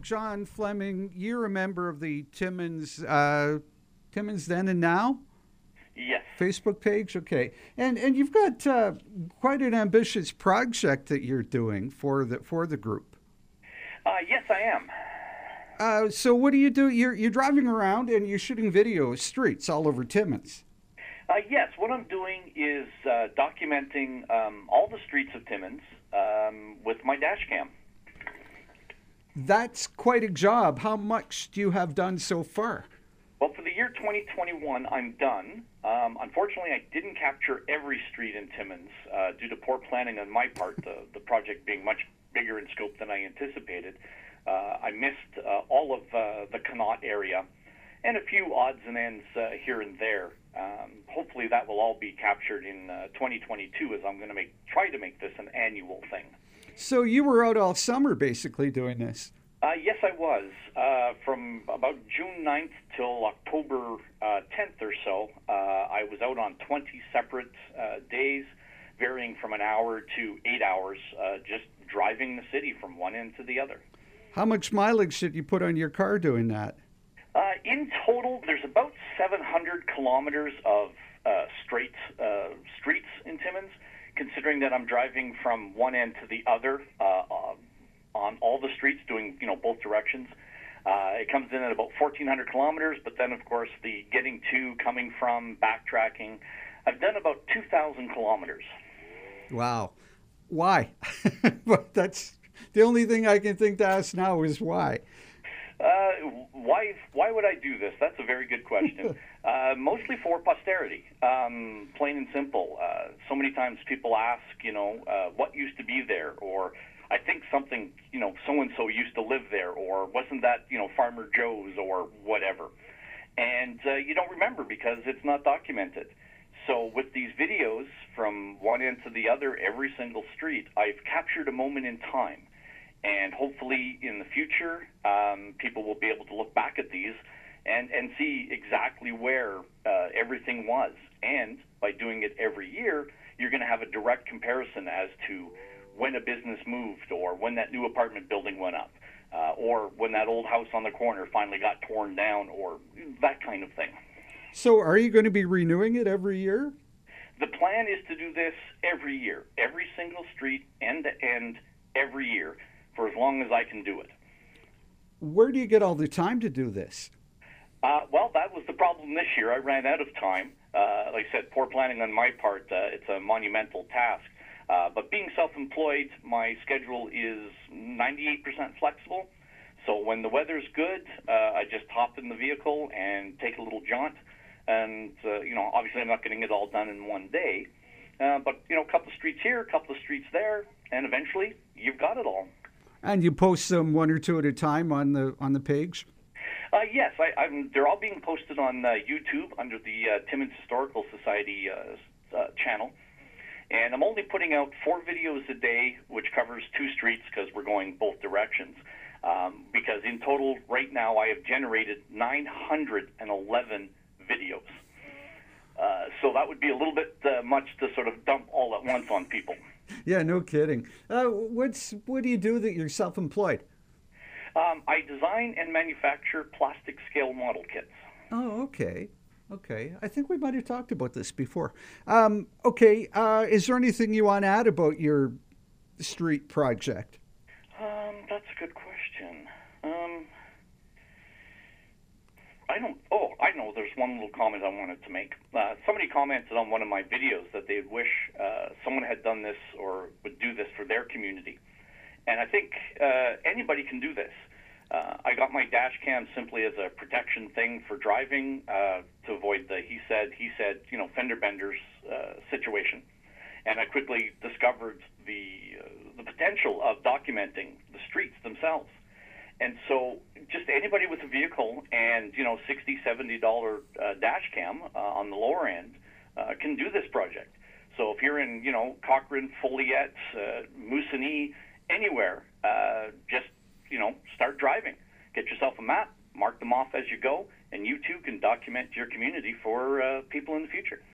John Fleming, you're a member of the Timmins Then and Now Yes. Facebook page. Okay, and you've got quite an ambitious project that you're doing for the group. Yes, I am. So what do you do? You're driving around and you're shooting video of streets all over Timmins. Yes, what I'm doing is documenting all the streets of Timmins with my dash cam. That's quite a job. How much do you have done so far? Well, for the year 2021, I'm done. Unfortunately, I didn't capture every street in Timmins due to poor planning on my part, the project being much bigger in scope than I anticipated. I missed all of the Connaught area and a few odds and ends here and there. Hopefully that will all be captured in 2022 as I'm going to try to make this an annual thing. So you were out all summer basically doing this. Yes, I was. From about June 9th till October 10th or so, I was out on 20 separate days, varying from an hour to 8 hours, just driving the city from one end to the other. How much mileage did you put on your car doing that? In total, there's about 700 kilometers of straight streets in Timmins, considering that I'm driving from one end to the other on all the streets, doing both directions. It comes in at about 1,400 kilometers, but then, of course, the getting to, coming from, backtracking. I've done about 2,000 kilometers. Wow. Why? But that's the only thing I can think to ask now is why. Why would I do this? That's a very good question. Mostly for posterity, plain and simple. So many times people ask, what used to be there, or I think something, so-and-so used to live there, or wasn't that, Farmer Joe's, or whatever. And you don't remember because it's not documented. So with these videos from one end to the other, every single street, I've captured a moment in time. And hopefully in the future, people will be able to look back at these and see exactly where everything was. And by doing it every year, you're going to have a direct comparison as to when a business moved, or when that new apartment building went up, or when that old house on the corner finally got torn down, or that kind of thing. So are you going to be renewing it every year? The plan is to do this every year, every single street, end to end, every year, for as long as I can do it. Where do you get all the time to do this? Well, that was the problem this year. I ran out of time. Like I said, poor planning on my part. It's a monumental task. But being self-employed, my schedule is 98% flexible. So when the weather's good, I just hop in the vehicle and take a little jaunt. And, obviously I'm not getting it all done in one day. But, a couple of streets here, a couple of streets there, and eventually you've got it all. And you post them one or two at a time on the page? Yes, they're all being posted on YouTube under the Timmins Historical Society channel. And I'm only putting out 4 videos a day, which covers 2 streets because we're going both directions. Because in total, right now, I have generated 911 videos. So that would be a little bit much to sort of dump all at once on people. Yeah, no kidding. What do you do that you're self-employed? I design and manufacture plastic scale model kits. Oh, okay. Okay. I think we might have talked about this before. Okay. Is there anything you want to add about your street project? That's a good question. I know there's one little comment I wanted to make. Somebody commented on one of my videos that they'd wish someone had done this or would do this for their community. And I think anybody can do this. I got my dash cam simply as a protection thing for driving to avoid the he said, fender benders situation. And I quickly discovered the potential of documenting the streets themselves. And so just anybody with a vehicle and, $60, $70 dash cam on the lower end can do this project. So if you're in, Cochrane, Folliet, Moosonee, anywhere, just, start driving. Get yourself a map, mark them off as you go, and you too can document your community for people in the future.